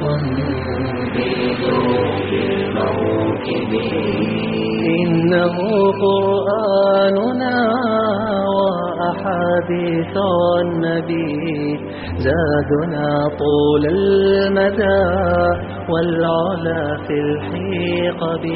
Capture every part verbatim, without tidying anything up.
في جوف الموكب إنه قرآننا وأحاديث النبي زادنا طول المدى والعلا في الحقب.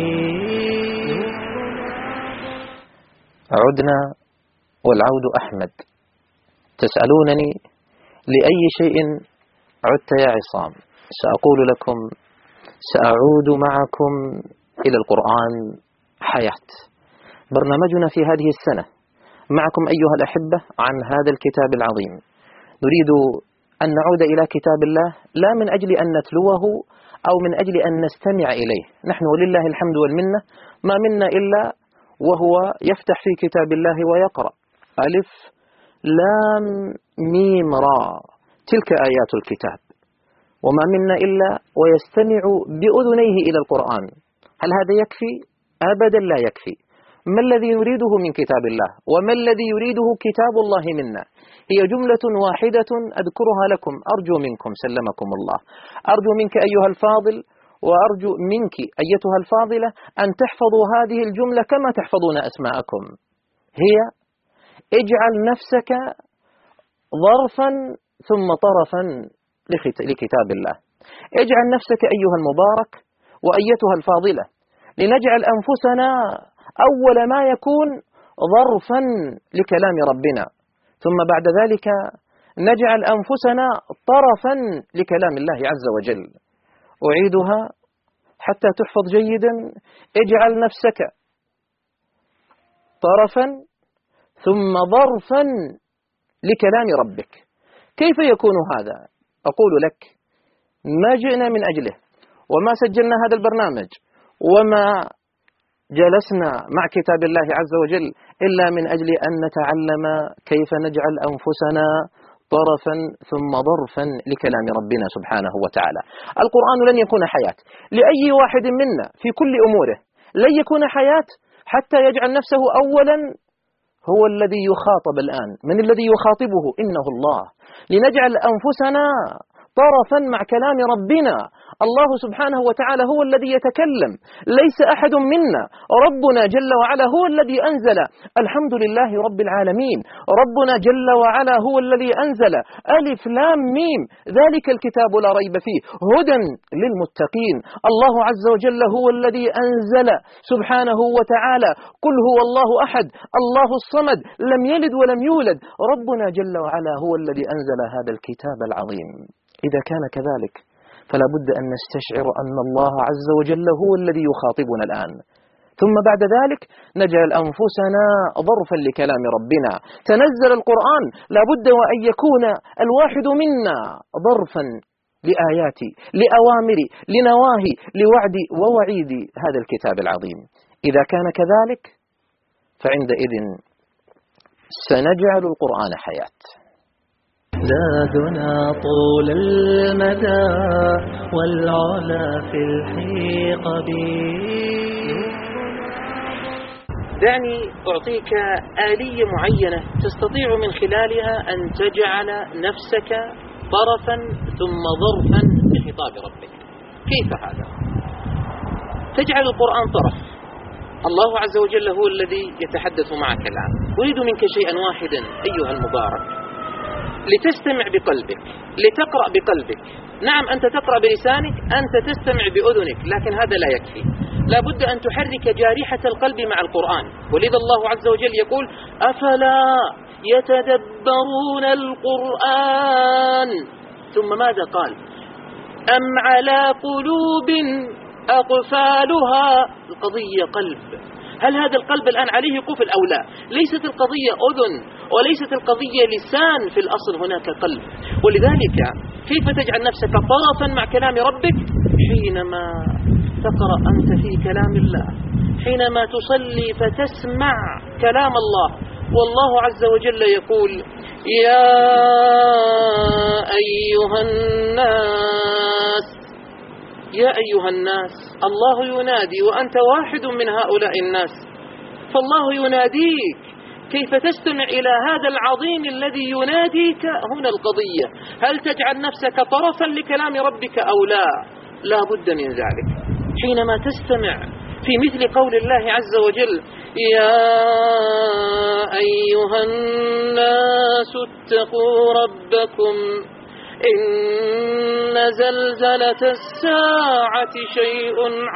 عدنا والعود أحمد. تسألونني لأي شيء عدت يا عصام؟ سأقول لكم سأعود معكم إلى القرآن حياة. برنامجنا في هذه السنة معكم أيها الأحبة عن هذا الكتاب العظيم. نريد أن نعود إلى كتاب الله لا من أجل أن نتلوه أو من أجل أن نستمع إليه. نحن ولله الحمد والمنة ما منا إلا وهو يفتح في كتاب الله ويقرأ ألف لام ميم را، تلك آيات الكتاب، وما منا إلا ويستمع بأذنيه إلى القرآن. هل هذا يكفي؟ أبدا لا يكفي. ما الذي نريده من كتاب الله وما الذي يريده كتاب الله منا؟ هي جملة واحدة أذكرها لكم، أرجو منكم سلمكم الله، أرجو منك أيها الفاضل وأرجو منك أيتها الفاضلة أن تحفظوا هذه الجملة كما تحفظون أسماءكم. هي اجعل نفسك ظرفا ثم طرفا لكتاب الله. اجعل نفسك أيها المبارك وأيتها الفاضلة لنجعل أنفسنا أول ما يكون ظرفا لكلام ربنا، ثم بعد ذلك نجعل أنفسنا طرفا لكلام الله عز وجل. أعيدها حتى تحفظ جيدا. اجعل نفسك طرفا ثم ظرفا لكلام ربك. كيف يكون هذا؟ أقول لك ما جئنا من أجله وما سجلنا هذا البرنامج وما جلسنا مع كتاب الله عز وجل إلا من أجل أن نتعلم كيف نجعل أنفسنا طرفا ثم ظرفا لكلام ربنا سبحانه وتعالى. القرآن لن يكون حياة لأي واحد منا في كل أموره، لن يكون حياة حتى يجعل نفسه أولا هو الذي يخاطب الآن. من الذي يخاطبه؟ إنه الله. لنجعل أنفسنا طرفا مع كلام ربنا. الله سبحانه وتعالى هو الذي يتكلم، ليس أحد منا. ربنا جل وعلا هو الذي أنزل الحمد لله رب العالمين. ربنا جل وعلا هو الذي أنزل ألف لام ميم ذلك الكتاب لا ريب فيه هدى للمتقين. الله عز وجل هو الذي أنزل سبحانه وتعالى قل هو الله أحد الله الصمد لم يلد ولم يولد. ربنا جل وعلا هو الذي أنزل هذا الكتاب العظيم. إذا كان كذلك فلا بد أن نستشعر أن الله عز وجل هو الذي يخاطبنا الآن. ثم بعد ذلك نجعل أنفسنا ظرفا لكلام ربنا. تنزل القرآن لا بد وأن يكون الواحد منا ظرفا لآياتي لأوامري لنواهي لوعدي ووعيدي هذا الكتاب العظيم. إذا كان كذلك فعندئذ سنجعل القرآن حياة. زادنا طول المدى والعلا في الحقب. دعني أعطيك آلية معينة تستطيع من خلالها أن تجعل نفسك طرفا ثم ظرفا لخطاب ربك. كيف هذا؟ تجعل القرآن طرف. الله عز وجل هو الذي يتحدث معك الآن. أريد منك شيئا واحدا أيها المبارك، لتستمع بقلبك، لتقرأ بقلبك. نعم أنت تقرأ بلسانك، أنت تستمع بأذنك، لكن هذا لا يكفي. لا بد أن تحرك جارحة القلب مع القرآن. ولذا الله عز وجل يقول أفلا يتدبرون القرآن. ثم ماذا قال؟ أم على قلوب أقفالها. القضية قلب. هل هذا القلب الآن عليه قفل أو لا؟ ليست القضية أذن وليست القضية لسان، في الأصل هناك قلب. ولذلك كيف تجعل نفسك طرفا مع كلام ربك؟ حينما تقرأ أنت في كلام الله، حينما تصلي فتسمع كلام الله. والله عز وجل يقول يا أيها الناس. يا أيها الناس، الله ينادي وأنت واحد من هؤلاء الناس، فالله يناديك كيف تستمع إلى هذا العظيم الذي يناديك؟ هنا القضية، هل تجعل نفسك طرفا لكلام ربك أو لا؟ لا بد من ذلك. حينما تستمع في مثل قول الله عز وجل: يا أيها الناس اتقوا ربكم إن زلزلة الساعة شيء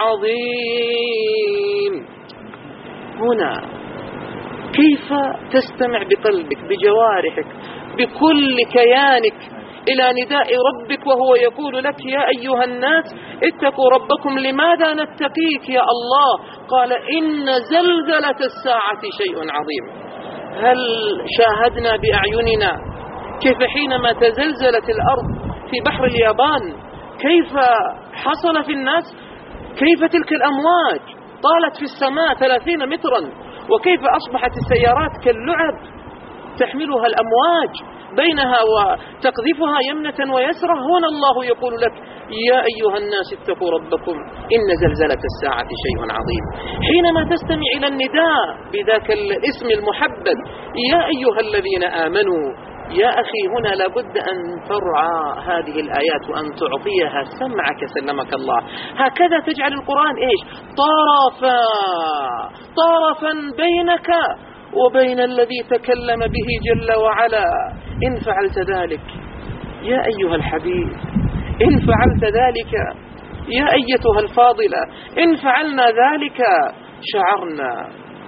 عظيم. هنا كيف تستمع بقلبك بجوارحك بكل كيانك إلى نداء ربك وهو يقول لك: يا أيها الناس اتقوا ربكم. لماذا نتقيك يا الله؟ قال: إن زلزلة الساعة شيء عظيم. هل شاهدنا بأعيننا كيف حينما تزلزلت الأرض في بحر اليابان كيف حصل في الناس؟ كيف تلك الأمواج طالت في السماء ثلاثين مترا، وكيف أصبحت السيارات كاللعب تحملها الأمواج بينها وتقذفها يمنة ويسرة. هنا الله يقول لك: يا أيها الناس اتقوا ربكم إن زلزلة الساعة شيء عظيم. حينما تستمع إلى النداء بذاك الاسم المحبب: يا أيها الذين آمنوا، يا أخي هنا لابد أن ترعى هذه الآيات وأن تعطيها سمعك سلمك الله. هكذا تجعل القرآن إيش؟ طرفا طرفا بينك وبين الذي تكلم به جل وعلا. إن فعلت ذلك يا أيها الحبيب، إن فعلت ذلك يا أيتها الفاضلة، إن فعلنا ذلك شعرنا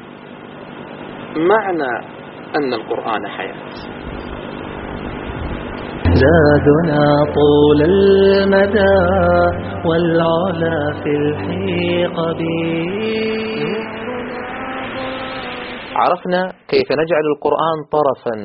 معنى أن القرآن حياة. زادنا طول المدى والعلا في الحقب. عرفنا كيف نجعل القرآن طرفا،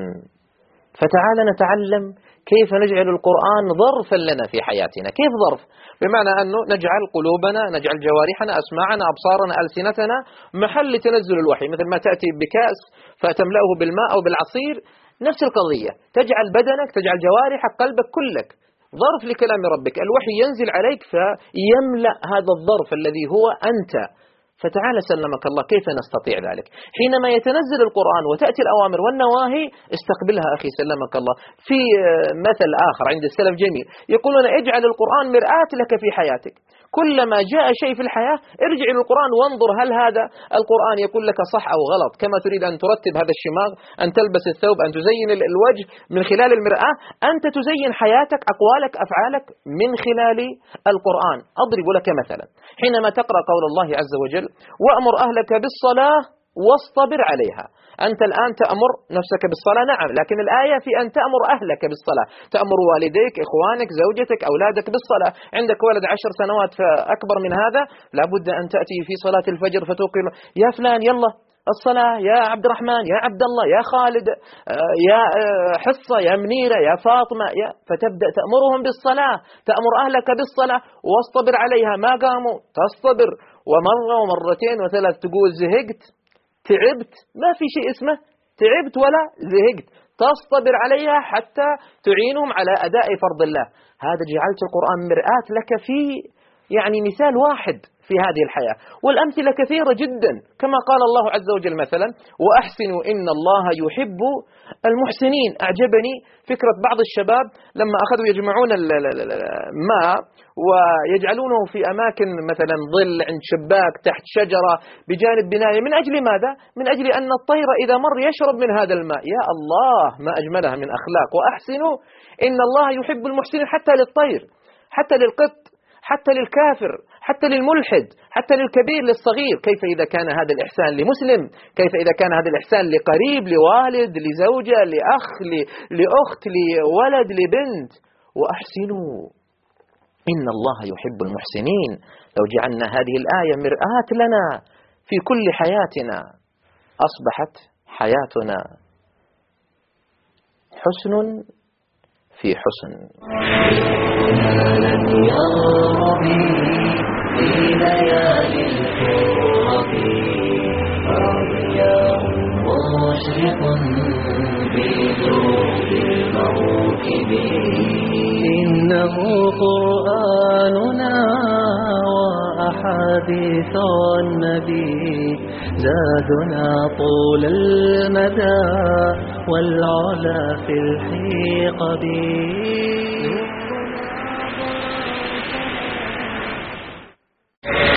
فتعال نتعلم كيف نجعل القرآن ظرفا لنا في حياتنا. كيف ظرف؟ بمعنى أنه نجعل قلوبنا، نجعل جوارحنا، أسماعنا، أبصارنا، ألسنتنا محل تنزل الوحي، مثل ما تأتي بكأس فتملأه بالماء أو بالعصير، نفس القضية. تجعل بدنك، تجعل جوارحك، قلبك، كلك ظرف لكلام ربك. الوحي ينزل عليك فيملأ هذا الظرف الذي هو أنت. فتعال سلمك الله كيف نستطيع ذلك؟ حينما يتنزل القرآن وتأتي الأوامر والنواهي استقبلها أخي سلمك الله. في مثل آخر عند السلف جميل، يقولون: اجعل القرآن مرآة لك في حياتك. كلما جاء شيء في الحياة ارجع إلى القرآن وانظر هل هذا القرآن يقول لك صح أو غلط. كما تريد أن ترتب هذا الشماغ، أن تلبس الثوب، أن تزين الوجه من خلال المرآة، أنت تزين حياتك، أقوالك، أفعالك من خلال القرآن. أضرب لك مثلا، حينما تقرأ قول الله عز وجل: وأمر أهلك بالصلاة واصطبر عليها. أنت الآن تأمر نفسك بالصلاة، نعم، لكن الآية في أن تأمر أهلك بالصلاة، تأمر والديك، إخوانك، زوجتك، أولادك بالصلاة. عندك ولد عشر سنوات فأكبر من هذا، لابد أن تأتي في صلاة الفجر فتوقظ: يا فلان يلا الصلاة، يا عبد الرحمن، يا عبد الله، يا خالد، يا حصة، يا منيرة، يا فاطمة، يا فتبدأ تأمرهم بالصلاة، تأمر أهلك بالصلاة واصطبر عليها. ما قاموا تصطبر، ومرة ومرتين وثلاث تقول زهقت، تعبت، ما في شيء اسمه تعبت ولا زهقت، تصطبر عليها حتى تعينهم على أداء فرض الله. هذا جعلت القرآن مرآة لك في يعني مثال واحد في هذه الحياة، والأمثلة كثيرة جدا. كما قال الله عز وجل مثلا: وأحسنوا إن الله يحب المحسنين. أعجبني فكرة بعض الشباب لما أخذوا يجمعون الماء ويجعلونه في أماكن مثلا ظل، عند شباك، تحت شجرة، بجانب بناية. من أجل ماذا؟ من أجل أن الطير إذا مر يشرب من هذا الماء. يا الله ما أجملها من أخلاق. وأحسنوا إن الله يحب المحسنين، حتى للطير، حتى للقط، حتى للكافر، حتى للملحد، حتى للكبير، للصغير. كيف إذا كان هذا الإحسان لمسلم؟ كيف إذا كان هذا الإحسان لقريب، لوالد، لزوجة، لأخ، لأخت، لولد، لبنت؟ وأحسنوا إن الله يحب المحسنين. لو جعلنا هذه الآية مرآة لنا في كل حياتنا أصبحت حياتنا حسن في حسن. في ليالي الكرب ضياء مشرق بدروب الموكب. إنه قرآننا وأحب أحاديث النبي زادنا طول المدى والعلا في الحقب.